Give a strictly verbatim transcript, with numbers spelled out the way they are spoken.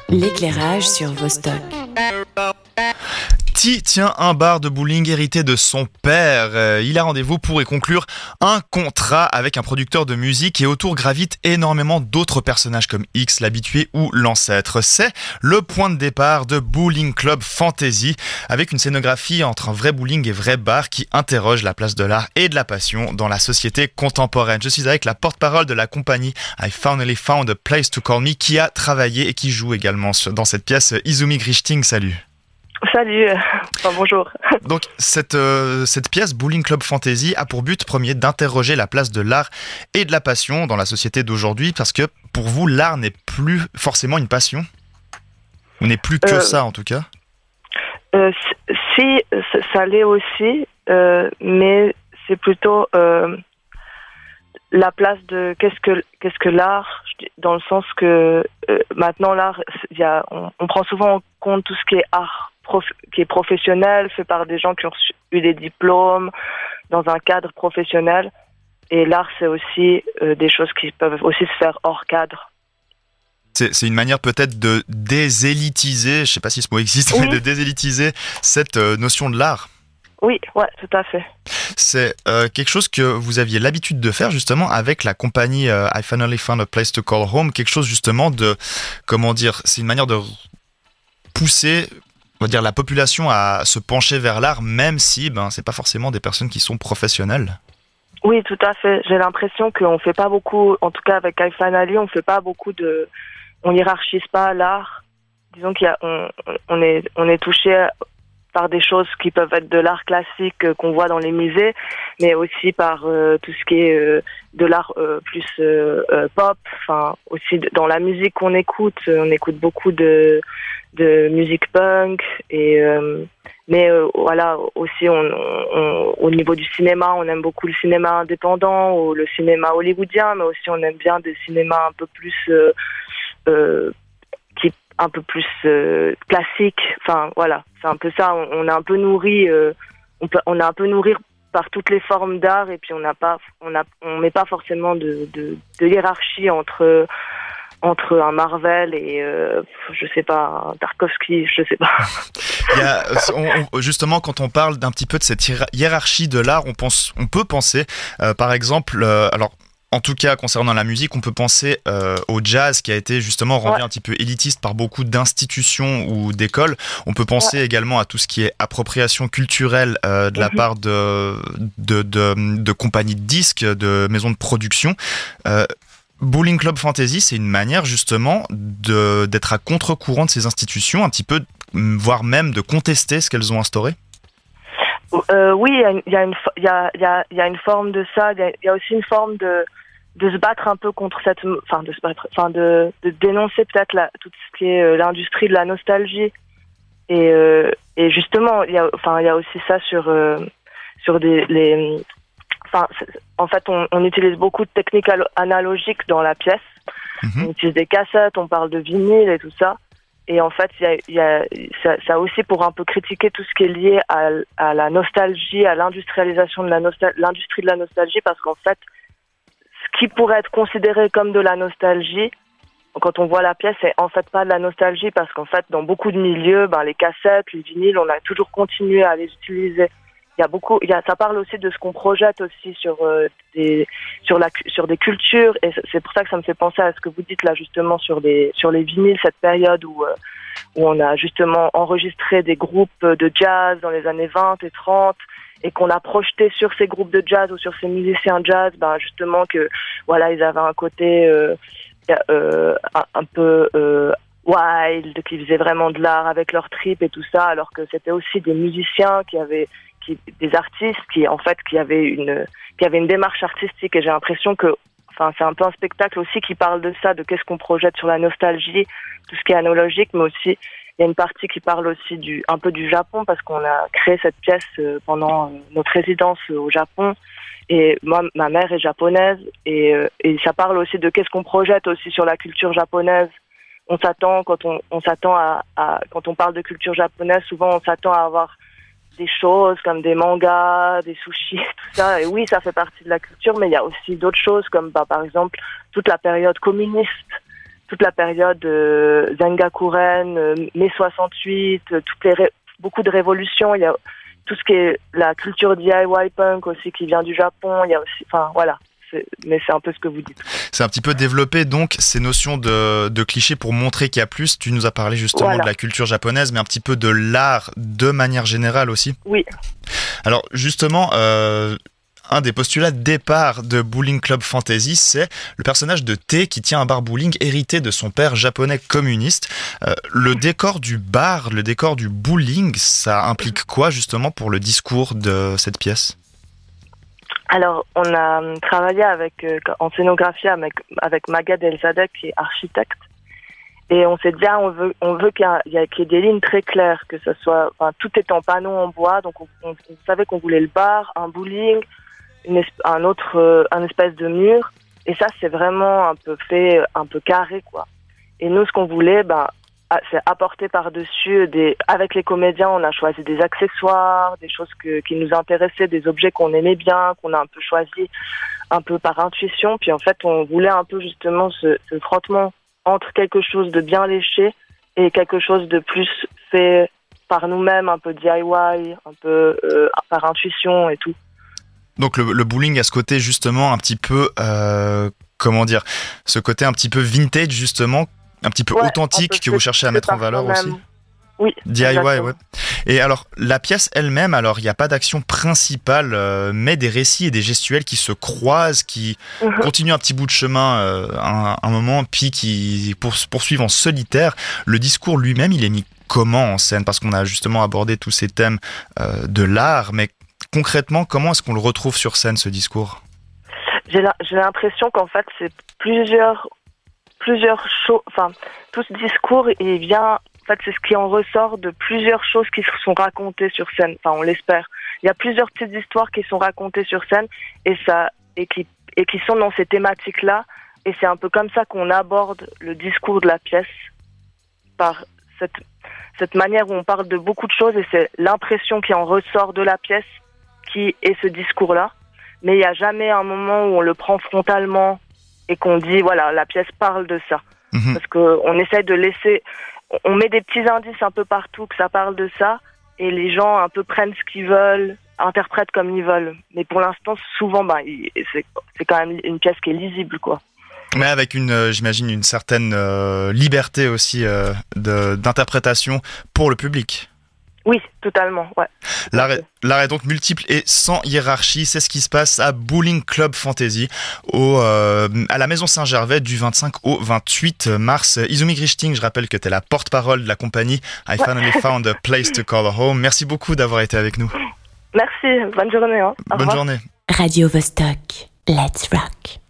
L'éclairage sur Vostok. Ti tient un bar de bowling hérité de son père. Euh, il a rendez-vous pour y conclure un contrat avec un producteur de musique et autour gravitent énormément d'autres personnages comme X, l'habitué ou l'ancêtre. C'est le point de départ de Bowling Club Fantasy avec une scénographie entre un vrai bowling et vrai bar qui interroge la place de l'art et de la passion dans la société contemporaine. Je suis avec la porte-parole de la compagnie I Finally Found a Place to Call Me qui a travaillé et qui joue également dans cette pièce. Izumi Grishting, salut. Salut, enfin bonjour. Donc cette, euh, cette pièce Bowling Club Fantasy a pour but premier d'interroger la place de l'art et de la passion dans la société d'aujourd'hui parce que pour vous l'art n'est plus forcément une passion ou n'est plus que euh, ça en tout cas. Euh, si, ça l'est aussi, euh, mais c'est plutôt euh, la place de qu'est-ce que, qu'est-ce que l'art, dans le sens que euh, maintenant l'art, y a, on, on prend souvent en compte tout ce qui est art. Prof, qui est professionnel, fait par des gens qui ont eu des diplômes dans un cadre professionnel. Et l'art, c'est aussi euh, des choses qui peuvent aussi se faire hors cadre. C'est, c'est une manière peut-être de désélitiser, je ne sais pas si ce mot existe, oui. mais de désélitiser cette euh, notion de l'art. Oui, ouais, tout à fait. C'est euh, quelque chose que vous aviez l'habitude de faire justement avec la compagnie euh, I Finally Found a Place to Call Home, quelque chose justement de, comment dire, c'est une manière de pousser... on va dire la population à se pencher vers l'art, même si ben c'est pas forcément des personnes qui sont professionnelles. Oui, tout à fait. J'ai l'impression qu'on fait pas beaucoup, en tout cas avec I Finally, on fait pas beaucoup de, on hiérarchise pas l'art. Disons qu'il y a, on, on est, on est touché par des choses qui peuvent être de l'art classique euh, qu'on voit dans les musées, mais aussi par euh, tout ce qui est euh, de l'art euh, plus euh, euh, pop. Enfin, aussi dans la musique qu'on écoute, on écoute beaucoup de de musique punk et euh, mais euh, voilà aussi on, on, au niveau du cinéma on aime beaucoup le cinéma indépendant ou le cinéma hollywoodien, mais aussi on aime bien des cinémas un peu plus euh, euh, qui un peu plus euh, classiques. Enfin voilà, c'est un peu ça. On, on est un peu nourri, euh, on peut, on est un peu nourri par toutes les formes d'art et puis on n'a pas, on a, on met pas forcément de, de, de hiérarchie entre entre un Marvel et euh, je sais pas un Tarkovsky, je sais pas. Il y a, on, on, justement, quand on parle d'un petit peu de cette hiérarchie de l'art, on pense, on peut penser, euh, par exemple, euh, alors. En tout cas, concernant la musique, on peut penser euh, au jazz qui a été justement rendu ouais. un petit peu élitiste par beaucoup d'institutions ou d'écoles. On peut penser ouais. également à tout ce qui est appropriation culturelle euh, de mm-hmm. la part de, de, de, de compagnies de disques, de maisons de production. Euh, Bowling Club Fantasy, c'est une manière justement de, d'être à contre-courant de ces institutions, un petit peu, voire même de contester ce qu'elles ont instauré. Euh, oui, il y a une, il y a, il y a, il y a une forme de ça. Il y a, il y a aussi une forme de, de se battre un peu contre cette, enfin de se battre, enfin de, de dénoncer peut-être la, tout ce qui est euh, l'industrie de la nostalgie. Et, euh, et justement, il y a, enfin il y a aussi ça sur, euh, sur des, les, enfin en fait on, on utilise beaucoup de techniques analogiques dans la pièce. Mm-hmm. On utilise des cassettes, on parle de vinyle et tout ça. Et en fait, il y a, il y a, ça, ça aussi pour un peu critiquer tout ce qui est lié à, à la nostalgie, à l'industrialisation de la nostal- l'industrie de la nostalgie, parce qu'en fait, ce qui pourrait être considéré comme de la nostalgie, quand on voit la pièce, c'est en fait pas de la nostalgie, parce qu'en fait, dans beaucoup de milieux, ben, les cassettes, les vinyles, on a toujours continué à les utiliser. Il y a beaucoup, il y a, ça parle aussi de ce qu'on projette aussi sur euh, des, sur la, sur des cultures, et c'est pour ça que ça me fait penser à ce que vous dites là justement sur les, sur les vinyles, cette période où, euh, où on a justement enregistré des groupes de jazz dans les années vingt et trente, et qu'on a projeté sur ces groupes de jazz ou sur ces musiciens jazz, ben justement que voilà ils avaient un côté euh, euh, un, un peu euh, wild, qui faisaient vraiment de l'art avec leur trip et tout ça, alors que c'était aussi des musiciens qui avaient Qui, des artistes qui en fait qui avaient une qui avaient une démarche artistique, et j'ai l'impression que enfin c'est un peu un spectacle aussi qui parle de ça, de qu'est-ce qu'on projette sur la nostalgie, tout ce qui est analogique, mais aussi il y a une partie qui parle aussi du un peu du Japon, parce qu'on a créé cette pièce pendant notre résidence au Japon, et moi ma mère est japonaise, et et ça parle aussi de qu'est-ce qu'on projette aussi sur la culture japonaise. On s'attend quand on on s'attend à, à quand on parle de culture japonaise, souvent on s'attend à avoir des choses comme des mangas, des sushis, tout ça. Et oui, ça fait partie de la culture, mais il y a aussi d'autres choses comme bah, par exemple toute la période communiste toute la période euh, Zengakuren, euh, mai soixante-huit, euh, toutes les ré- beaucoup de révolutions. Il y a tout ce qui est la culture D I Y punk aussi qui vient du Japon. Il y a aussi, enfin voilà. C'est, mais c'est un peu ce que vous dites. C'est un petit peu développer donc ces notions de, de clichés pour montrer qu'il y a plus. Tu nous as parlé justement Voilà. de la culture japonaise, mais un petit peu de l'art de manière générale aussi. Oui. Alors justement, euh, un des postulats de départ de Bowling Club Fantasy, c'est le personnage de T qui tient un bar bowling hérité de son père japonais communiste. Euh, le décor du bar, le décor du bowling, ça implique quoi justement pour le discours de cette pièce ? Alors, on a travaillé avec, euh, en scénographie avec, avec Magad Elzadeh, qui est architecte. Et on s'est dit, ah, on veut, on veut qu'il y, ait, qu'il y ait des lignes très claires, que ce soit, enfin, tout est en panneaux en bois. Donc, on, on, on savait qu'on voulait le bar, un bowling, une, un autre, euh, un espèce de mur. Et ça, c'est vraiment un peu fait, un peu carré, quoi. Et nous, ce qu'on voulait, ben, c'est apporter par-dessus des, avec les comédiens, on a choisi des accessoires, des choses que, qui nous intéressaient, des objets qu'on aimait bien, qu'on a un peu choisi un peu par intuition. Puis en fait, on voulait un peu justement ce, ce frottement entre quelque chose de bien léché et quelque chose de plus fait par nous-mêmes, un peu D I Y, un peu euh, par intuition et tout. Donc le, le bowling a ce côté justement un petit peu, euh, comment dire, ce côté un petit peu vintage justement, un petit peu ouais, authentique que vous cherchez à mettre en valeur aussi. Oui. D I Y, exactement. Ouais. Et alors, la pièce elle-même, alors il n'y a pas d'action principale, euh, mais des récits et des gestuels qui se croisent, qui mm-hmm. continuent un petit bout de chemin, euh, un, un moment, puis qui pour, poursuivent en solitaire. Le discours lui-même, il est mis comment en scène ? Parce qu'on a justement abordé tous ces thèmes euh, de l'art, mais concrètement, comment est-ce qu'on le retrouve sur scène, ce discours ? J'ai, la, j'ai l'impression qu'en fait, c'est plusieurs... plusieurs choses, enfin, tout ce discours, il vient, en fait, c'est ce qui en ressort de plusieurs choses qui se sont racontées sur scène, enfin, on l'espère. Il y a plusieurs petites histoires qui sont racontées sur scène, et ça, et qui, et qui sont dans ces thématiques-là, et c'est un peu comme ça qu'on aborde le discours de la pièce, par cette, cette manière où on parle de beaucoup de choses, et c'est l'impression qui en ressort de la pièce qui est ce discours-là, mais il n'y a jamais un moment où on le prend frontalement, et qu'on dit, voilà, la pièce parle de ça. Mmh. Parce qu'on essaie de laisser... On met des petits indices un peu partout que ça parle de ça, et les gens un peu prennent ce qu'ils veulent, interprètent comme ils veulent. Mais pour l'instant, souvent, bah, c'est, c'est quand même une pièce qui est lisible, quoi. Mais avec une, euh, j'imagine, une certaine euh, liberté aussi euh, de, d'interprétation pour le public. Oui, totalement, ouais. L'art est, l'art est donc multiple et sans hiérarchie. C'est ce qui se passe à Bowling Club Fantasy, au, euh, à la Maison Saint-Gervais, du vingt-cinq au vingt-huit mars. Izumi Grishting, je rappelle que tu es la porte-parole de la compagnie I Finally ouais. Found a Place to Call Home. Merci beaucoup d'avoir été avec nous. Merci, bonne journée. Hein. Bonne journée. Radio Vostok, let's rock.